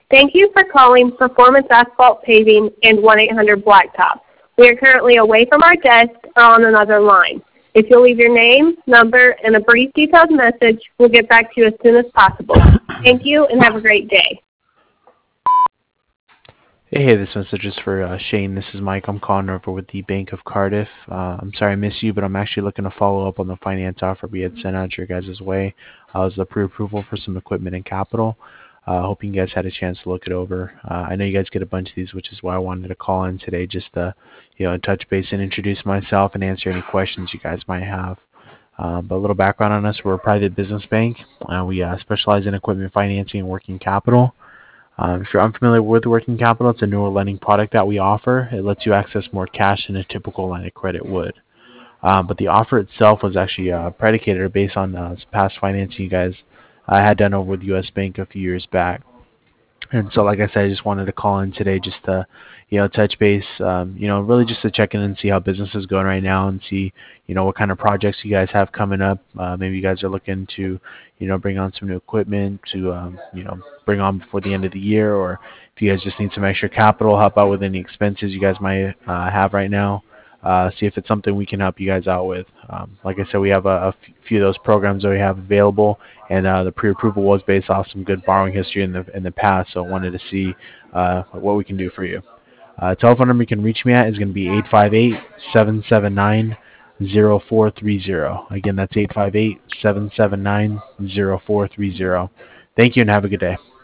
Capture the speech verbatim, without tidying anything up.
Thank you for calling Performance Asphalt Paving and one eight hundred Blacktop. We are currently away from our desk or on another line. If you'll leave your name, number, and a brief detailed message, we'll get back to you as soon as possible. Thank you and have a great day. Hey, hey, this message is for uh, Shane. This is Mike. I'm calling over with the Bank of Cardiff. Uh, I'm sorry I missed you, but I'm actually looking to follow up on the finance offer we had sent out your guys' way. Uh, it was the pre-approval for some equipment and capital. Uh, hoping you guys had a chance to look it over. Uh, I know you guys get a bunch of these, which is why I wanted to call in today just to, you know, touch base and introduce myself and answer any questions you guys might have. Uh, but a little background on us: we're a private business bank. Uh, we uh, specialize in equipment financing and working capital. Um, if you're unfamiliar with working capital, it's a newer lending product that we offer. It lets you access more cash than a typical line of credit would. Um, but the offer itself was actually uh, predicated or based on uh, past financing you guys uh, had done over with U S Bank a few years back. And so, like I said, I just wanted to call in today just to, you know, touch base, um, you know, really just to check in and see how business is going right now and see, you know, what kind of projects you guys have coming up. Uh, maybe you guys are looking to, you know, bring on some new equipment to, um, you know, bring on before the end of the year, or if you guys just need some extra capital, help out with any expenses you guys might uh, have right now. Uh, see if it's something we can help you guys out with. Um, like I said, we have a, a few of those programs that we have available, and uh, the pre-approval was based off some good borrowing history in the in the past, so I wanted to see uh, what we can do for you. Uh, telephone number you can reach me at is going to be eight five eight, seven seven nine, zero four three zero. Again, that's eight five eight, seven seven nine, zero four three zero. Thank you and have a good day.